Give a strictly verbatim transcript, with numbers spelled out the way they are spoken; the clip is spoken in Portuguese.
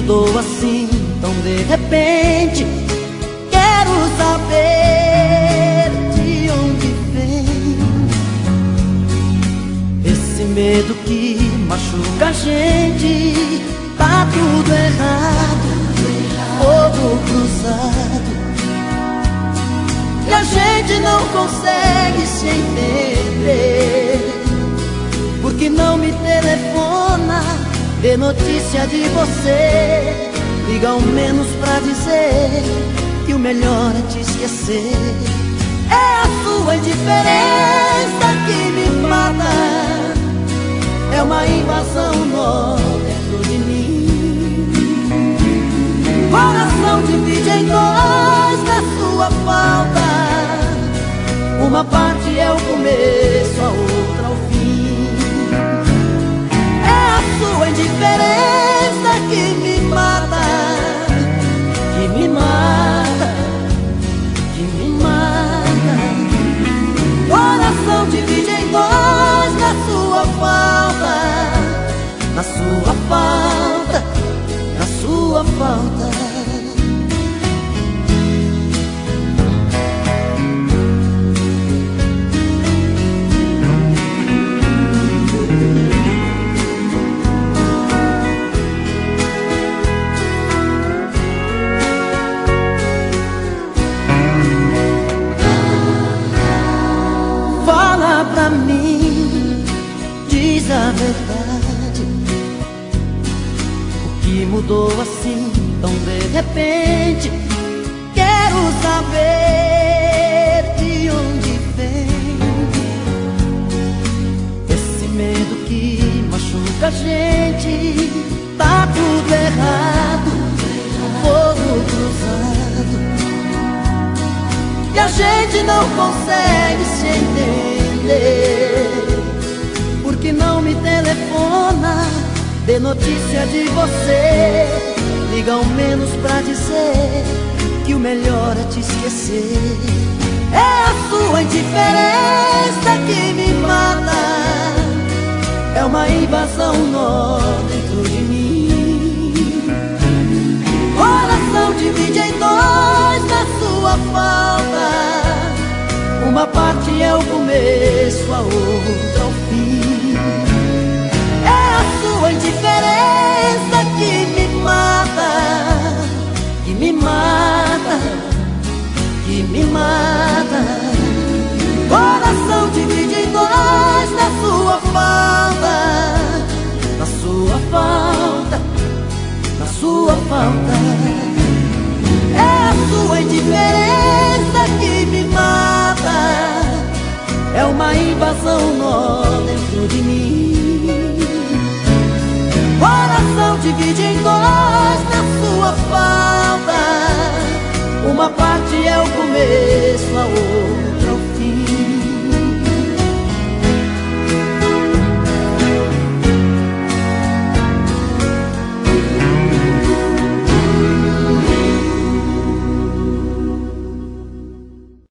mudou assim tão de repente? Quero saber de onde vem esse medo que machuca a gente. Tá tudo errado, fogo cruzado, e a gente não consegue se entender. Por que não me telefona, dê notícia de você? Liga ao menos pra dizer que o melhor é te esquecer. É a sua indiferença que me mata, é uma invasão nó dentro de mim. Coração divide em dois na sua falta, uma parte é o começo, a outra o fim. É a sua indiferença que me mata, que me mata, que me mata. Coração divide em dois na sua falta, na sua falta, na sua falta. Fala pra mim, diz a verdade, o que mudou assim tão de repente? Quero saber de onde vem esse medo que machuca a gente. Tá tudo errado, fogo cruzado, e a gente não consegue se entender. Por que não me telefona, dê notícia de você? Liga ao menos pra dizer que o melhor é te esquecer. É a sua indiferença que me mata, é uma invasão nó dentro de mim. Coração divide em dois na sua falta, uma parte é o começo, a outra o fim. É a sua indiferença que me mata, que me mata, que me mata. Coração divide em dois na sua falta, na sua falta, na sua falta. É a sua indiferença que me mata, é uma invasão nó dentro de mim. Coração divide em dois na sua falta, uma parte é o começo, a outra